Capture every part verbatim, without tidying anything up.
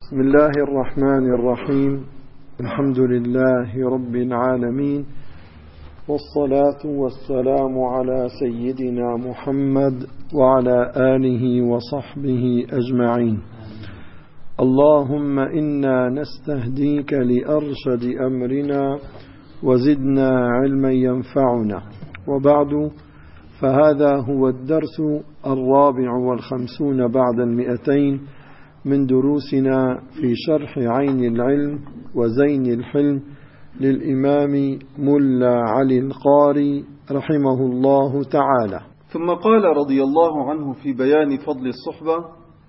بسم الله الرحمن الرحيم. الحمد لله رب العالمين، والصلاة والسلام على سيدنا محمد وعلى آله وصحبه أجمعين. اللهم إنا نستهديك لأرشد أمرنا وزدنا علما ينفعنا، وبعد، فهذا هو الدرس الرابع والخمسون بعد المئتين من دروسنا في شرح عين العلم وزين الحلم للإمام ملا علي القاري رحمه الله تعالى. ثم قال رضي الله عنه في بيان فضل الصحبة: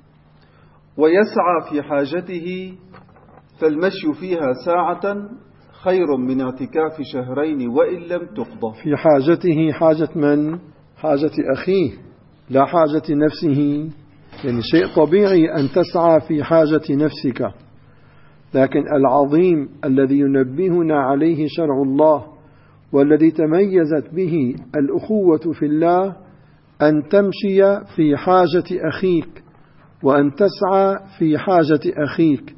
ويسعى في حاجته فالمشي فيها ساعة خير من اعتكاف شهرين وإن لم تقضى. في حاجته، حاجة من؟ حاجة أخيه، لا حاجة نفسه. يعني شيء طبيعي أن تسعى في حاجة نفسك، لكن العظيم الذي ينبهنا عليه شرع الله والذي تميزت به الأخوة في الله أن تمشي في حاجة أخيك وأن تسعى في حاجة أخيك.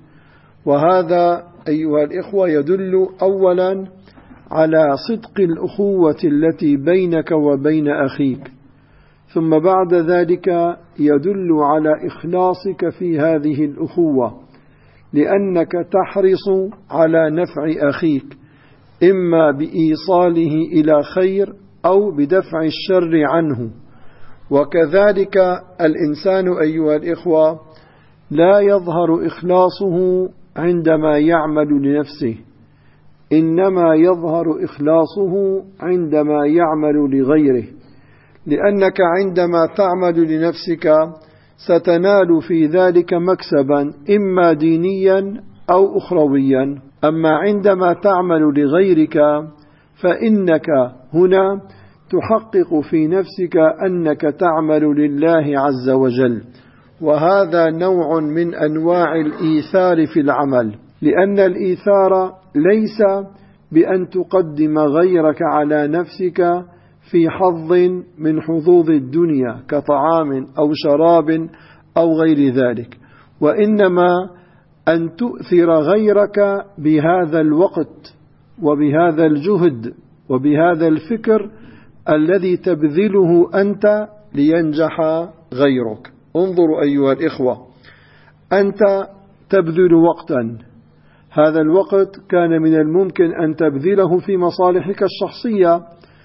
وهذا أيها الإخوة يدل أولا على صدق الأخوة التي بينك وبين أخيك، ثم بعد ذلك يدل على إخلاصك في هذه الأخوة، لأنك تحرص على نفع أخيك، إما بإيصاله إلى خير أو بدفع الشر عنه. وكذلك الإنسان أيها الإخوة لا يظهر إخلاصه عندما يعمل لنفسه، إنما يظهر إخلاصه عندما يعمل لغيره، لأنك عندما تعمل لنفسك ستنال في ذلك مكسبا إما دينيا أو أخرويا. أما عندما تعمل لغيرك فإنك هنا تحقق في نفسك أنك تعمل لله عز وجل، وهذا نوع من أنواع الإيثار في العمل، لأن الإيثار ليس بأن تقدم غيرك على نفسك في حظ من حظوظ الدنيا كطعام أو شراب أو غير ذلك، وإنما أن تؤثر غيرك بهذا الوقت وبهذا الجهد وبهذا الفكر الذي تبذله أنت لينجح غيرك. انظروا أيها الإخوة، أنت تبذل وقتا، هذا الوقت كان من الممكن أن تبذله في مصالحك الشخصية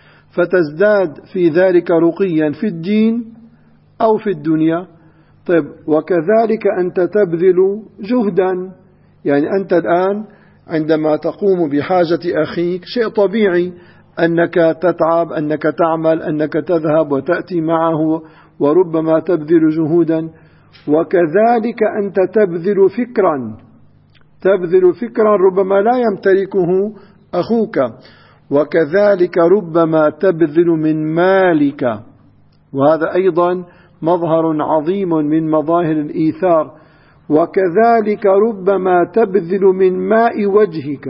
فتزداد في ذلك رقيا في الدين أو في الدنيا. طيب، وكذلك أنت تبذل جهدا، يعني أنت الآن عندما تقوم بحاجة أخيك شيء طبيعي أنك تتعب، أنك تعمل، أنك تذهب وتأتي معه، وربما تبذل جهودا. وكذلك أنت تبذل فكرا، تبذل فكرا ربما لا يمتلكه أخوك، وكذلك ربما تبذل من مالك، وهذا أيضا مظهر عظيم من مظاهر الإيثار. وكذلك ربما تبذل من ماء وجهك،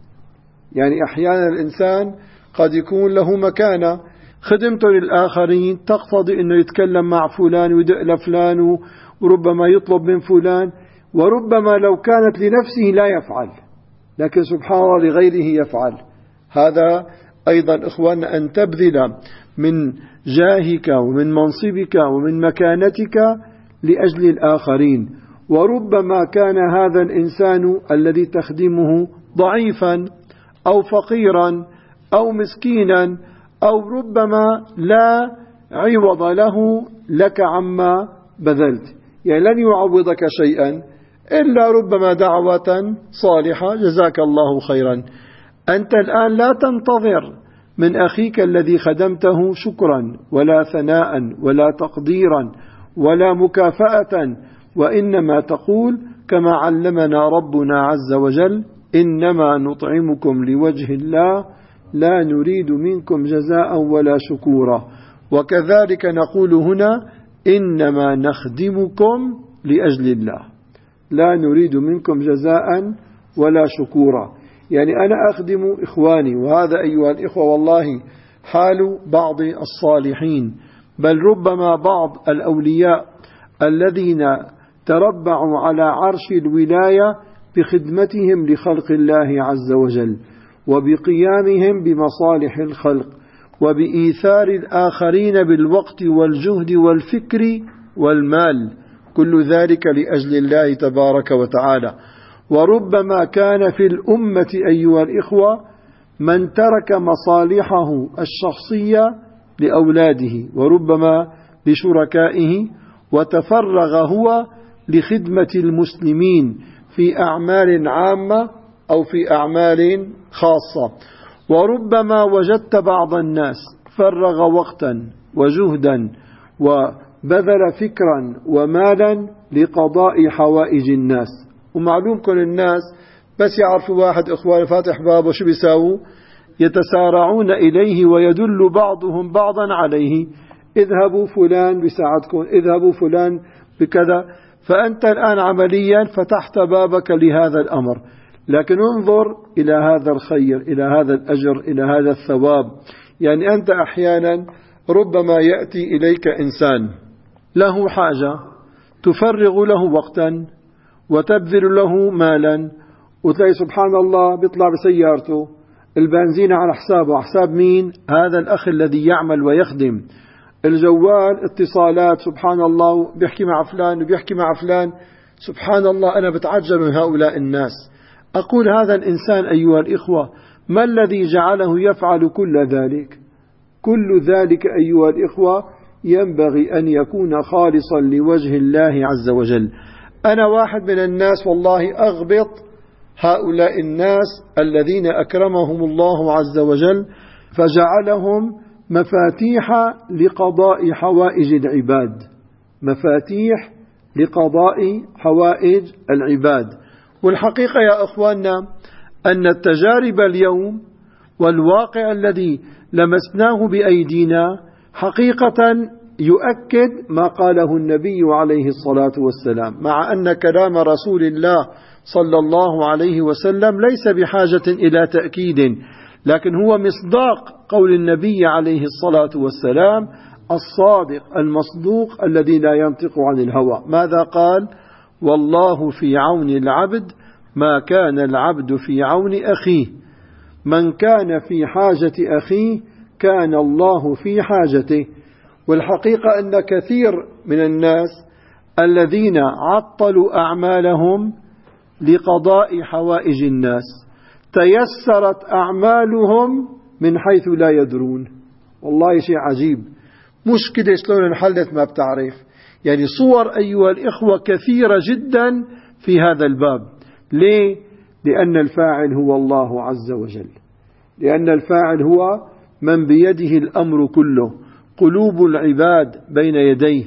يعني أحيانا الإنسان قد يكون له مكانة، خدمته للآخرين تقتضي أنه يتكلم مع فلان ويدق لفلان وربما يطلب من فلان، وربما لو كانت لنفسه لا يفعل، لكن سبحان الله لغيره يفعل. هذا أيضا إخوان أن تبذل من جاهك ومن منصبك ومن مكانتك لأجل الآخرين. وربما كان هذا الإنسان الذي تخدمه ضعيفا أو فقيرا أو مسكينا، أو ربما لا عوض له لك عما بذلت، يعني لن يعوضك شيئا إلا ربما دعوة صالحة، جزاك الله خيرا. أنت الآن لا تنتظر من أخيك الذي خدمته شكرا ولا ثناء ولا تقديرا ولا مكافأة، وإنما تقول كما علمنا ربنا عز وجل: إنما نطعمكم لوجه الله لا نريد منكم جزاء ولا شكورا. وكذلك نقول هنا: إنما نخدمكم لأجل الله لا نريد منكم جزاء ولا شكورا. يعني أنا أخدم إخواني، وهذا أيها الإخوة والله حال بعض الصالحين، بل ربما بعض الأولياء الذين تربعوا على عرش الولاية بخدمتهم لخلق الله عز وجل، وبقيامهم بمصالح الخلق، وبإيثار الآخرين بالوقت والجهد والفكر والمال، كل ذلك لأجل الله تبارك وتعالى. وربما كان في الأمة أيها الإخوة من ترك مصالحه الشخصية لأولاده وربما لشركائه، وتفرغ هو لخدمة المسلمين في أعمال عامة أو في أعمال خاصة. وربما وجدت بعض الناس فرغ وقتا وجهدا وبذل فكرا ومالا لقضاء حوائج الناس. ومعلوم كل الناس بس يعرفوا واحد إخوان فاتح بابه شو بيساووا؟ يتسارعون إليه ويدل بعضهم بعضا عليه، اذهبوا فلان بساعدكم، اذهبوا فلان بكذا. فأنت الآن عمليا فتحت بابك لهذا الأمر، لكن انظر إلى هذا الخير، إلى هذا الأجر، إلى هذا الثواب. يعني أنت أحيانا ربما يأتي إليك إنسان له حاجة تفرغ له وقتا وتبذل له مالا، وتلاقي سبحان الله بيطلع بسيارته البنزين على حسابه، حساب مين؟ هذا الأخ الذي يعمل ويخدم. الجوال اتصالات سبحان الله، بيحكي مع فلان وبيحكي مع فلان. سبحان الله، أنا بتعجب من هؤلاء الناس. أقول هذا الإنسان أيها الإخوة ما الذي جعله يفعل كل ذلك؟ كل ذلك أيها الإخوة ينبغي أن يكون خالصا لوجه الله عز وجل. أنا واحد من الناس والله أغبط هؤلاء الناس الذين أكرمهم الله عز وجل فجعلهم مفاتيح لقضاء حوائج العباد، مفاتيح لقضاء حوائج العباد. والحقيقة يا أخواننا أن التجارب اليوم والواقع الذي لمسناه بأيدينا حقيقة يؤكد ما قاله النبي عليه الصلاة والسلام، مع أن كلام رسول الله صلى الله عليه وسلم ليس بحاجة إلى تأكيد، لكن هو مصداق قول النبي عليه الصلاة والسلام الصادق المصدوق الذي لا ينطق عن الهوى. ماذا قال؟ والله في عون العبد ما كان العبد في عون أخيه، من كان في حاجة أخيه كان الله في حاجته. والحقيقة أن كثير من الناس الذين عطلوا أعمالهم لقضاء حوائج الناس تيسرت أعمالهم من حيث لا يدرون. والله شيء عجيب، مشكلة شلون انحلت ما بتعرف. يعني صور أيها الإخوة كثيرة جدا في هذا الباب. ليه؟ لأن الفاعل هو الله عز وجل، لأن الفاعل هو من بيده الأمر كله، قلوب العباد بين يديه،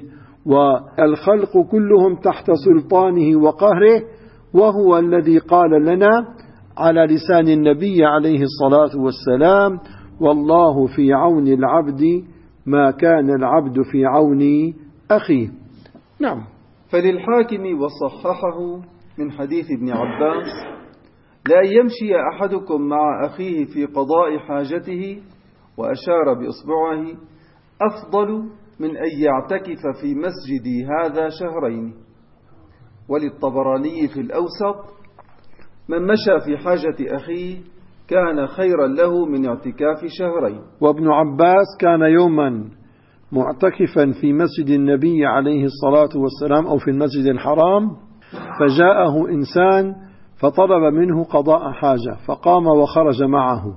والخلق كلهم تحت سلطانه وقهره، وهو الذي قال لنا على لسان النبي عليه الصلاة والسلام والله في عون العبد ما كان العبد في عون أخيه. نعم. فللحاكم وصححه من حديث ابن عباس لا يمشي أحدكم مع أخيه في قضاء حاجته، وأشار بإصبعه أفضل من أن يعتكف في مسجدي هذا شهرين. وللطبراني في الأوسط من مشى في حاجة أخيه كان خيرا له من اعتكاف شهرين. وابن عباس كان يوما معتكفا في مسجد النبي عليه الصلاة والسلام أو في المسجد الحرام، فجاءه إنسان فطلب منه قضاء حاجة، فقام وخرج معه،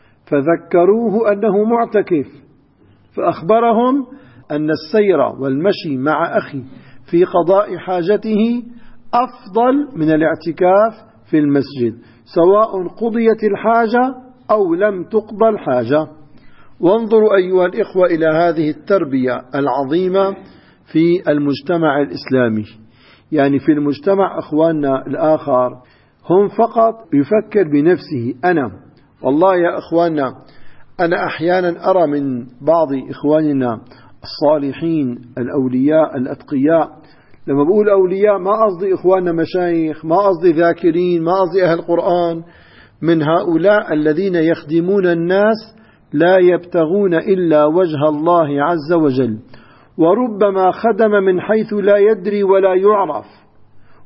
فذكروه أنه معتكف، فأخبرهم أن السير والمشي مع أخي في قضاء حاجته أفضل من الاعتكاف في المسجد، سواء قضيت الحاجة أو لم تقضى الحاجة. وانظروا أيها الإخوة إلى هذه التربية العظيمة في المجتمع الإسلامي. يعني في المجتمع أخواننا الآخر هم فقط يفكر بنفسه. أنا والله يا أخواننا أنا أحيانا أرى من بعض إخواننا الصالحين الأولياء الأتقياء، لما بقول أولياء ما قصدي إخواننا مشايخ، ما قصدي ذاكرين، ما قصدي أهل القرآن، من هؤلاء الذين يخدمون الناس لا يبتغون إلا وجه الله عز وجل، وربما خدم من حيث لا يدري ولا يعرف،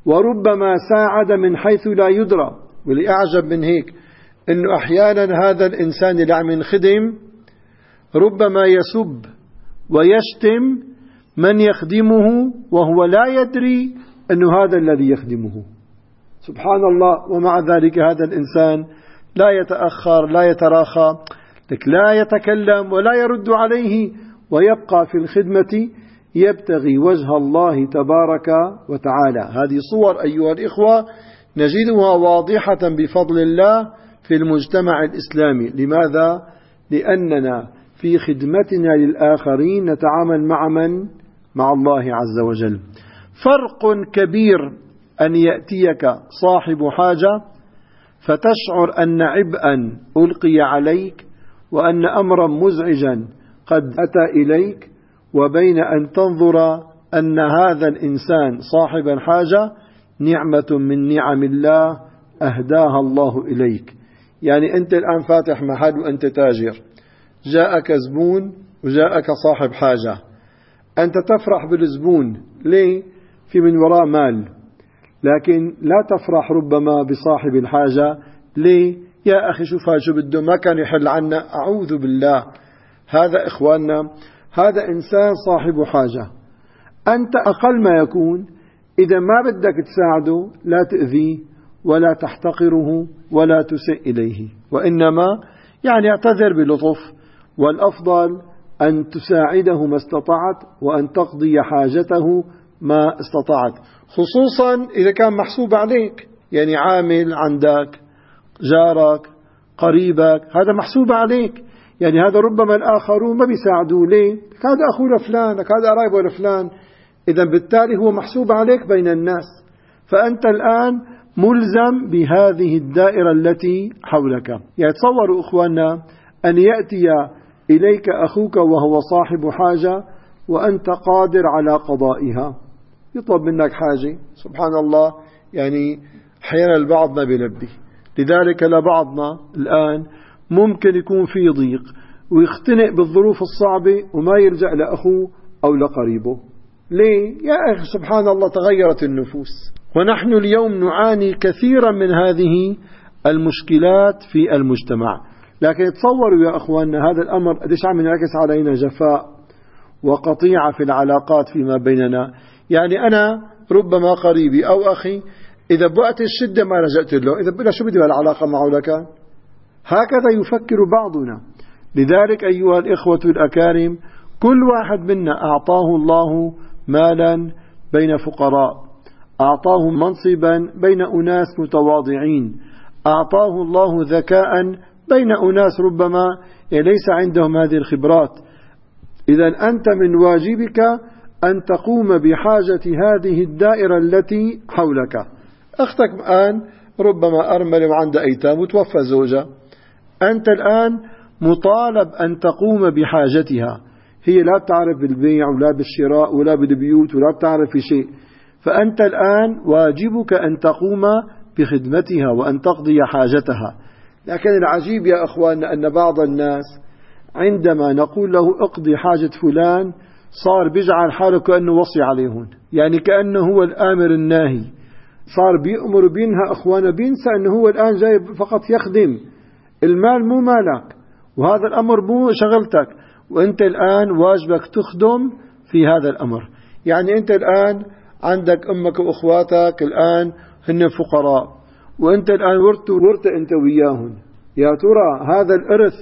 وربما ساعد من حيث لا يدرى. واللي أعجب من هيك أنه أحيانا هذا الإنسان اللي عم ينخدم ربما يسب ويشتم من يخدمه وهو لا يدري أنه هذا الذي يخدمه. سبحان الله. ومع ذلك هذا الإنسان لا يتأخر، لا يتراخى، لا يتكلم ولا يرد عليه، ويبقى في الخدمة يبتغي وجه الله تبارك وتعالى. هذه صور أيها الإخوة نجدها واضحة بفضل الله في المجتمع الإسلامي. لماذا؟ لأننا في خدمتنا للآخرين نتعامل مع من؟ مع الله عز وجل. فرق كبير أن يأتيك صاحب حاجة فتشعر أن عبئا ألقي عليك وأن أمرا مزعجا قد أتى إليك، وبين أن تنظر أن هذا الإنسان صاحب الحاجة نعمة من نعم الله أهداها الله إليك. يعني أنت الآن فاتح محل وأنت تاجر، جاءك زبون وجاءك صاحب حاجة، أنت تفرح بالزبون. ليه؟ في من وراء مال. لكن لا تفرح ربما بصاحب الحاجة. ليه؟ يا أخي شوف هذا شو بده، ما كان يحل عنا. أعوذ بالله. هذا إخواننا هذا إنسان صاحب حاجة. أنت أقل ما يكون إذا ما بدك تساعده لا تؤذيه ولا تحتقره ولا تسيء إليه، وإنما يعني اعتذر بلطف، والأفضل أن تساعده ما استطعت وأن تقضي حاجته ما استطعت، خصوصا إذا كان محسوب عليك. يعني عامل عندك، جارك، قريبك، هذا محسوب عليك. يعني هذا ربما الآخرون ما بيساعدوا. ليه؟ هذا أخو لفلان، هذا قرايبه لفلان. إذا بالتالي هو محسوب عليك بين الناس، فأنت الآن ملزم بهذه الدائرة التي حولك. يعني تصوروا إخواننا أن يأتي إليك أخوك وهو صاحب حاجة وأنت قادر على قضائها، يطلب منك حاجة، سبحان الله، يعني أحيانا البعض ما بيلبي. لذلك لبعضنا الآن ممكن يكون في ضيق ويختنق بالظروف الصعبة وما يرجع لأخوه أو لقريبه. ليه؟ يا أخي سبحان الله تغيرت النفوس، ونحن اليوم نعاني كثيرا من هذه المشكلات في المجتمع. لكن تصوروا يا أخواننا هذا الأمر قديش عم ينعكس علينا جفاء وقطيعة في العلاقات فيما بيننا. يعني أنا ربما قريبي أو أخي إذا بوقت الشدة ما رجعت له، إذا بقول شو بدي العلاقة معه لك؟ هكذا يفكر بعضنا. لذلك أيها الإخوة الأكارم كل واحد منا أعطاه الله مالا بين فقراء، أعطاه منصبا بين أناس متواضعين، أعطاه الله ذكاء بين أناس ربما ليس عندهم هذه الخبرات. إذا أنت من واجبك أن تقوم بحاجة هذه الدائرة التي حولك. أختك الآن ربما أرمل وعند أيتام وتوفى زوجها، أنت الآن مطالب أن تقوم بحاجتها. هي لا بتعرف بالبيع ولا بالشراء ولا بالبيوت ولا بتعرف في شيء، فأنت الآن واجبك أن تقوم بخدمتها وأن تقضي حاجتها. لكن العجيب يا أخواننا أن بعض الناس عندما نقول له اقضي حاجة فلان صار بيجعل حاله كأنه وصي عليهم، يعني كأنه هو الآمر الناهي، صار بيأمر بينها أخوانا، بينسى أنه هو الآن جاي فقط يخدم. المال مو مالك وهذا الأمر مو شغلتك، وأنت الآن واجبك تخدم في هذا الأمر. يعني أنت الآن عندك أمك وأخواتك الآن هن فقراء، وأنت الآن ورت ورت أنت وياهم. يا ترى هذا الإرث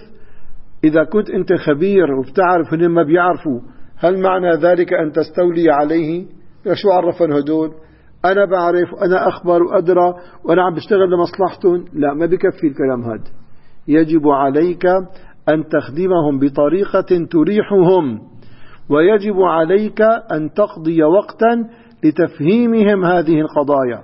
إذا كنت أنت خبير وبتعرف هن ما بيعرفوا، هل معنى ذلك أن تستولي عليه؟ شو عرفن هدول؟ أنا بعرف، أنا أخبر وأدرى وأنا عم بشتغل لمصلحتهم. لا، ما بكفي الكلام هذا. يجب عليك أن تخدمهم بطريقة تريحهم، ويجب عليك أن تقضي وقتا لتفهيمهم هذه القضايا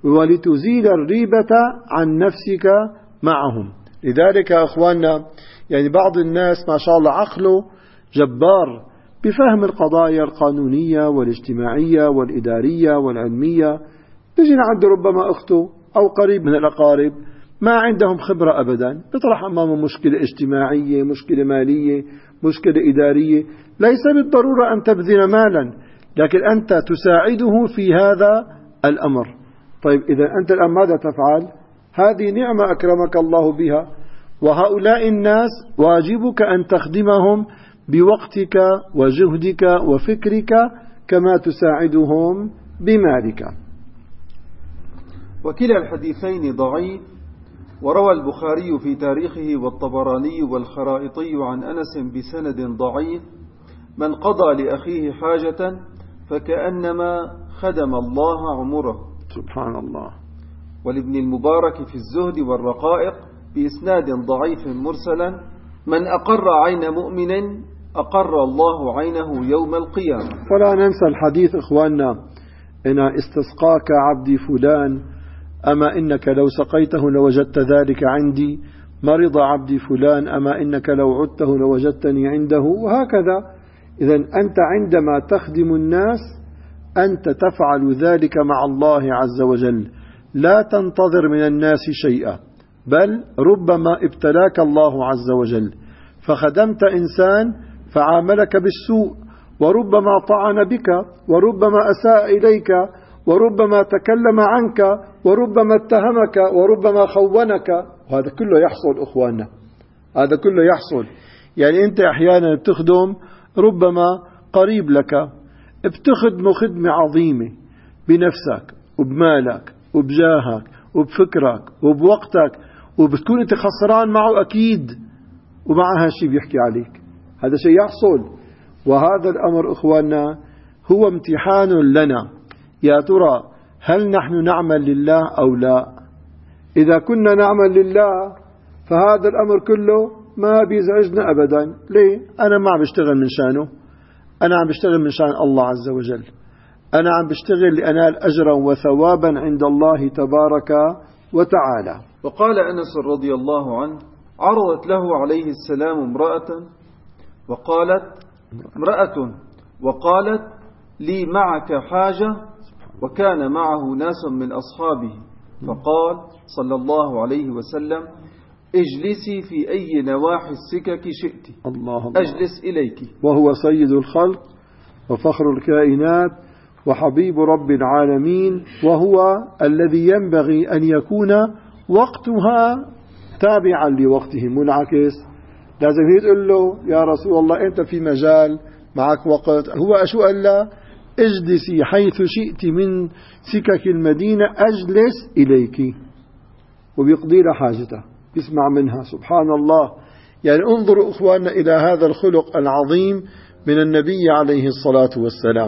ولتزيل الريبة عن نفسك معهم. لذلك يا أخواننا يعني بعض الناس ما شاء الله عقله جبار بفهم القضايا القانونية والاجتماعية والإدارية والعلمية، تجي عنده ربما أخته أو قريب من الأقارب ما عندهم خبرة أبدا، بيطرح أمامه مشكلة اجتماعية، مشكلة مالية، مشكلة إدارية، ليس بالضرورة أن تبذل مالا، لكن أنت تساعده في هذا الأمر. طيب إذا أنت الآن ماذا تفعل؟ هذه نعمة أكرمك الله بها، وهؤلاء الناس واجبك أن تخدمهم بوقتك وجهدك وفكرك كما تساعدهم بمالك. وكلا الحديثين ضعيف. وروى البخاري في تاريخه والطبراني والخرائطي عن أنس بسند ضعيف: من قضى لأخيه حاجة فكأنما خدم الله عمره. سبحان الله. ولابن المبارك في الزهد والرقائق بإسناد ضعيف مرسلا: من أقر عين مؤمن أقر الله عينه يوم القيامة. ولا ننسى الحديث إخواننا: إن استسقاك عبدي فلان أما إنك لو سقيته لوجدت ذلك عندي، مرض عبدي فلان أما إنك لو عدته لوجدتني عنده، وهكذا. إذن أنت عندما تخدم الناس أنت تفعل ذلك مع الله عز وجل، لا تنتظر من الناس شيئا، بل ربما ابتلاك الله عز وجل فخدمت إنسان فعاملك بالسوء، وربما طعن بك، وربما أساء إليك، وربما تكلم عنك، وربما اتهمك، وربما خونك. وهذا كله يحصل إخواننا، هذا كله يحصل. يعني أنت أحيانا بتخدم ربما قريب لك، بتخدمه خدمة عظيمة بنفسك وبمالك وبجاهك وبفكرك وبوقتك، وبتكون أنت خسران معه أكيد، ومع هالشي بيحكي عليك. هذا شيء يحصل. وهذا الأمر إخواننا هو امتحان لنا. يا ترى هل نحن نعمل لله أو لا؟ إذا كنا نعمل لله فهذا الأمر كله ما بيزعجنا أبدا. ليه؟ أنا ما عم بشتغل من شانه، أنا عم بشتغل من شان الله عز وجل، أنا عم بشتغل لأنال أجرا وثوابا عند الله تبارك وتعالى. وقال أنس رضي الله عنه: عرضت له عليه السلام امرأة وقالت امرأة وقالت لي معك حاجة، وكان معه ناس من أصحابه، فقال صلى الله عليه وسلم: اجلسي في أي نواحي السكك شئت، الله الله. أجلس إليك. وهو سيد الخلق وفخر الكائنات وحبيب رب العالمين، وهو الذي ينبغي أن يكون وقتها تابعا لوقته، منعكس. لازم تقول له: يا رسول الله أنت في مجال معك وقت. هو أشو قال له؟ اجلسي حيث شئت من سكك المدينة أجلس إليك، وبيقضي له حاجته، يسمع منها. سبحان الله. يعني انظروا إخواننا إلى هذا الخلق العظيم من النبي عليه الصلاة والسلام.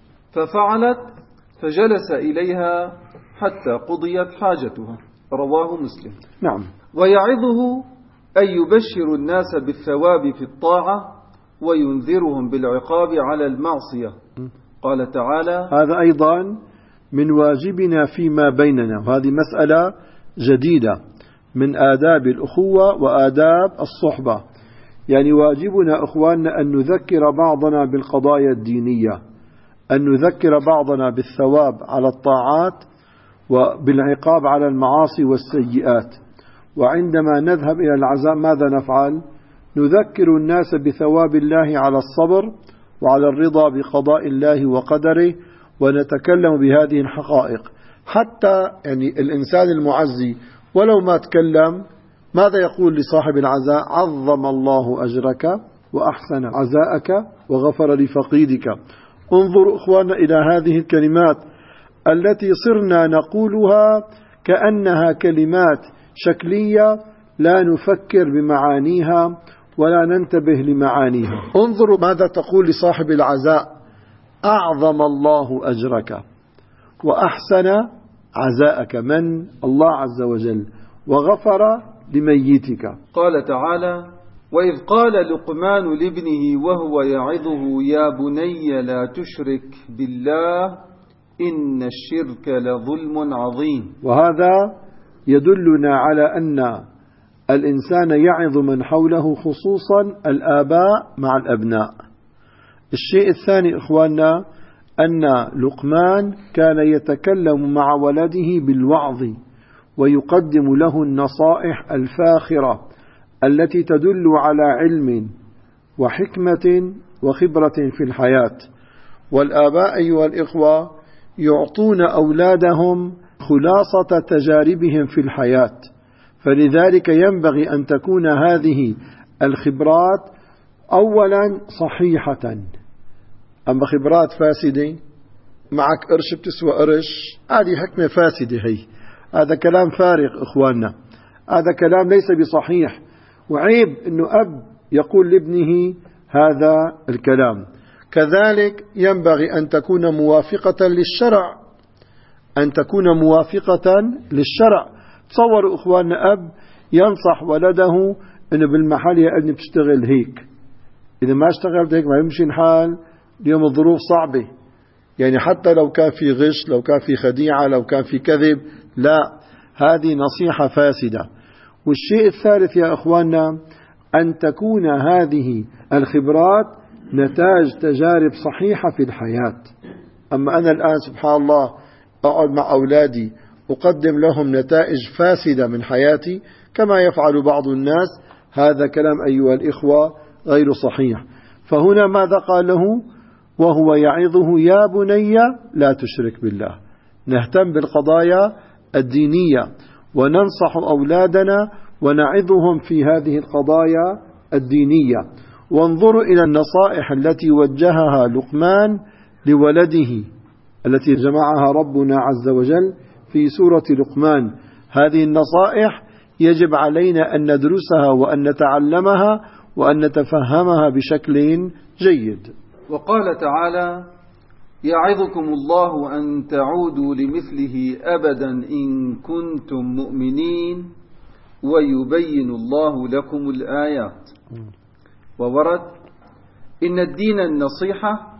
ففعلت فجلس إليها حتى قضيت حاجتها، رواه مسلم. نعم. ويعظه أن يبشر الناس بالثواب في الطاعة وينذرهم بالعقاب على المعصية. قال تعالى: هذا أيضا من واجبنا فيما بيننا، وهذه مسألة جديدة من آداب الأخوة وآداب الصحبة. يعني واجبنا إخواننا أن نذكر بعضنا بالقضايا الدينية، أن نذكر بعضنا بالثواب على الطاعات وبالعقاب على المعاصي والسيئات. وعندما نذهب إلى العزاء ماذا نفعل؟ نذكر الناس بثواب الله على الصبر وعلى الرضا بقضاء الله وقدره، ونتكلم بهذه الحقائق. حتى يعني الإنسان المعزي ولو ما تكلم ماذا يقول لصاحب العزاء؟ عظم الله أجرك وأحسن عزاءك وغفر لفقيدك. انظروا إخواننا إلى هذه الكلمات التي صرنا نقولها كأنها كلمات شكلية لا نفكر بمعانيها ولا ننتبه لمعانيها. انظروا ماذا تقول لصاحب العزاء: أعظم الله أجرك وأحسن عزاءك، من؟ الله عز وجل، وغفر لميتك. قال تعالى: وإذ قال لقمان لابنه وهو يعظه: يا بني لا تشرك بالله إن الشرك لظلم عظيم. وهذا يدلنا على أن الإنسان يعظ من حوله، خصوصا الآباء مع الأبناء. الشيء الثاني إخواننا أن لقمان كان يتكلم مع ولده بالوعظ ويقدم له النصائح الفاخرة التي تدل على علم وحكمة وخبرة في الحياة. والآباء أيها الإخوة يعطون أولادهم خلاصة تجاربهم في الحياة. فلذلك ينبغي أن تكون هذه الخبرات أولا صحيحة. أما خبرات فاسدة، معك قرش بتسوى قرش، هذه حكمة فاسدة، هي هذا كلام فارغ إخواننا، هذا كلام ليس بصحيح، وعيب أنه أب يقول لابنه هذا الكلام. كذلك ينبغي أن تكون موافقة للشرع، أن تكون موافقة للشرع. تصوروا إخواننا أب ينصح ولده أنه بالمحل يا ابني بتشتغل هيك، إذا ما اشتغلت هيك ما يمشي الحال، اليوم الظروف صعبة. يعني حتى لو كان في غش، لو كان في خديعة، لو كان في كذب، لا، هذه نصيحة فاسدة. والشيء الثالث يا أخواننا أن تكون هذه الخبرات نتاج تجارب صحيحة في الحياة. أما أنا الآن سبحان الله أقعد مع أولادي أقدم لهم نتائج فاسدة من حياتي كما يفعل بعض الناس، هذا كلام أيها الإخوة غير صحيح. فهنا ماذا قال له وهو يعظه؟ يا بني لا تشرك بالله. نهتم بالقضايا الدينية وننصح أولادنا ونعظهم في هذه القضايا الدينية. وانظروا إلى النصائح التي وجهها لقمان لولده التي جمعها ربنا عز وجل في سورة لقمان. هذه النصائح يجب علينا أن ندرسها وأن نتعلمها وأن نتفهمها بشكل جيد. وقال تعالى: يعظكم الله أن تعودوا لمثله أبدا إن كنتم مؤمنين ويبين الله لكم الآيات. وورد: إن الدين النصيحة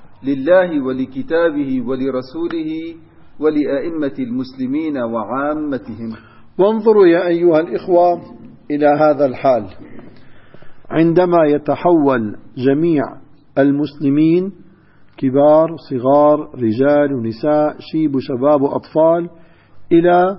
لله ولكتابه ولرسوله ولأئمة المسلمين وعامتهم. وانظروا يا أيها الإخوة إلى هذا الحال، عندما يتحول جميع المسلمين كبار صغار رجال ونساء شيب شباب وأطفال إلى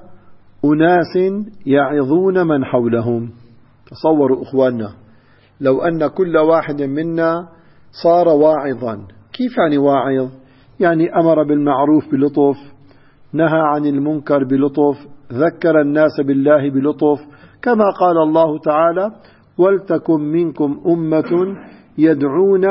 أناس يعظون من حولهم. تصوروا إخواننا لو أن كل واحد منا صار واعظا. كيف يعني واعظ؟ يعني أمر بالمعروف بلطف، نهى عن المنكر بلطف، ذكر الناس بالله بلطف، كما قال الله تعالى: ولتكن منكم أمة يدعون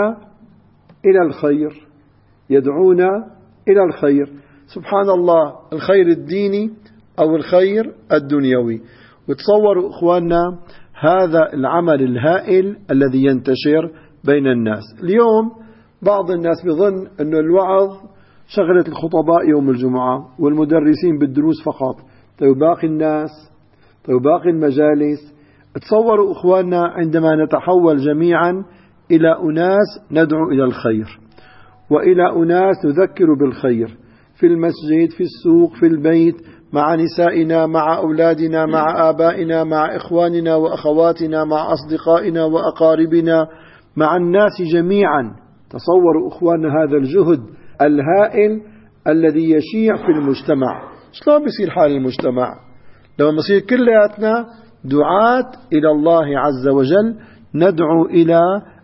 إلى الخير، يدعون إلى الخير. سبحان الله، الخير الديني أو الخير الدنيوي. وتصوروا إخواننا هذا العمل الهائل الذي ينتشر بين الناس اليوم. بعض الناس بظن أن الوعظ شغلة الخطباء يوم الجمعة والمدرسين بالدروس فقط. طيب باقي الناس، طيب باقي المجالس. تصوروا إخواننا عندما نتحول جميعا إلى أناس ندعو إلى الخير وإلى أناس نذكر بالخير في المسجد، في السوق، في البيت، مع نسائنا، مع أولادنا، مع آبائنا، مع إخواننا وأخواتنا، مع أصدقائنا وأقاربنا، مع الناس جميعا. تصوروا إخواننا هذا الجهد الهائل الذي يشيع في المجتمع. شلون بيصير حال المجتمع لما نصير كلياتنا دعاة إلى الله عز وجل، ندعو إلى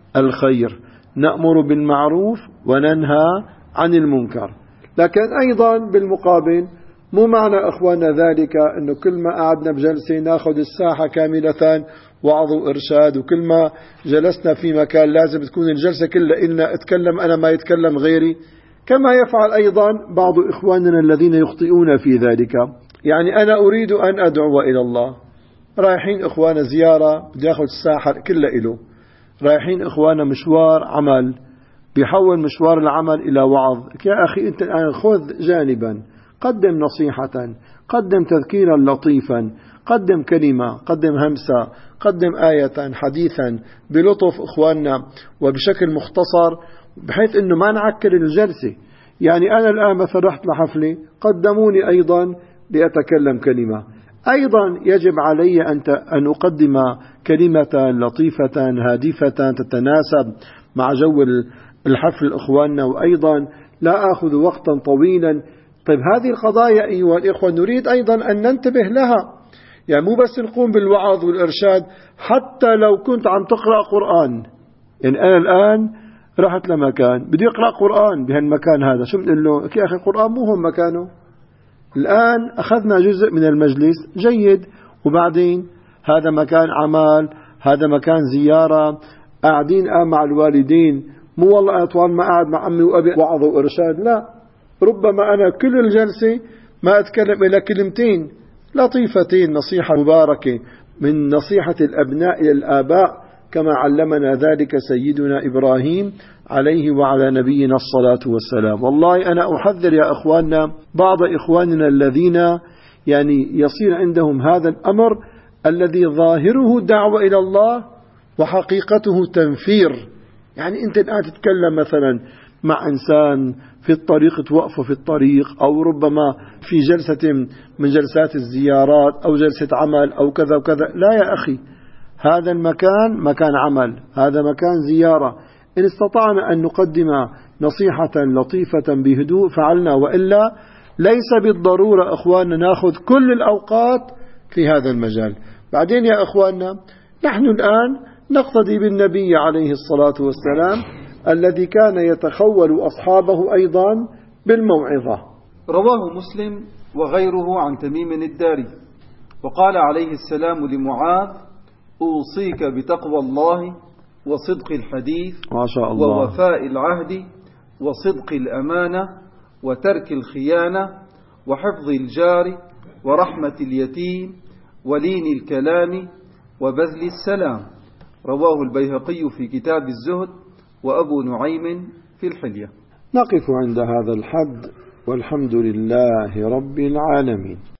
الخير، نأمر بالمعروف وننهى عن المنكر. لكن أيضا بالمقابل مو معنى أخواننا ذلك أنه كل ما قعدنا بجلسة ناخذ الساحة كاملة وعظ وإرشاد، وكل ما جلسنا في مكان لازم تكون الجلسة كلها إلنا اتكلم أنا ما يتكلم غيري، كما يفعل أيضا بعض إخواننا الذين يخطئون في ذلك. يعني أنا أريد أن أدعو إلى الله، رايحين إخوانا زيارة بدي أخذ الساحة كلها إله، رايحين إخوانا مشوار عمل بيحول مشوار العمل إلى وعظ. يا أخي أنت الآن خذ جانبا، قدم نصيحة، قدم تذكيرا لطيفا، قدم كلمة، قدم همسة، قدم آية، حديثا بلطف إخواننا وبشكل مختصر بحيث أنه ما نعكر الجلسة. يعني أنا الآن مثلا رحت لحفلة قدموني أيضا لأتكلم كلمة، أيضا يجب علي أن أقدم كلمة لطيفة هادفة تتناسب مع جو الحفل إخواننا، وأيضا لا أخذ وقتا طويلا. طيب هذه القضايا أيها الإخوة نريد أيضا أن ننتبه لها. يعني مو بس نقوم بالوعظ والإرشاد، حتى لو كنت عم تقرأ قرآن. يعني أنا الآن رحت لمكان بدي أقرأ قرآن بهالمكان هذا، شو بنقول له؟ يا أخي القرآن مو هم مكانه. الآن أخذنا جزء من المجلس جيد، وبعدين هذا مكان عمل، هذا مكان زيارة، قاعدين مع الوالدين، مو والله أطول ما قاعد مع أمي وأبي وعظ وإرشاد، لا، ربما أنا كل الجلسة ما أتكلم إلا كلمتين لطيفتين، نصيحة مباركة من نصيحة الأبناء إلى الآباء كما علمنا ذلك سيدنا إبراهيم عليه وعلى نبينا الصلاة والسلام. والله أنا أحذر يا أخواننا بعض إخواننا الذين يعني يصير عندهم هذا الأمر الذي ظاهره دعوة إلى الله وحقيقته تنفير. يعني أنت الآن تتكلم مثلا مع إنسان في الطريق، توقفه في الطريق، أو ربما في جلسة من جلسات الزيارات أو جلسة عمل أو كذا وكذا، لا يا أخي، هذا المكان مكان عمل، هذا مكان زيارة، إن استطعنا أن نقدم نصيحة لطيفة بهدوء فعلنا، وإلا ليس بالضرورة أخواننا نأخذ كل الأوقات في هذا المجال. بعدين يا أخواننا نحن الآن نقتدي بالنبي عليه الصلاة والسلام الذي كان يتخول أصحابه أيضا بالموعظة. رواه مسلم وغيره عن تميم الداري وقال عليه السلام لمعاذ: أوصيك بتقوى الله وصدق الحديث ما شاء الله، ووفاء العهد وصدق الأمانة وترك الخيانة وحفظ الجار ورحمة اليتيم ولين الكلام وبذل السلام. رواه البيهقي في كتاب الزهد وأبو نعيم في الحلية. نقف عند هذا الحد والحمد لله رب العالمين.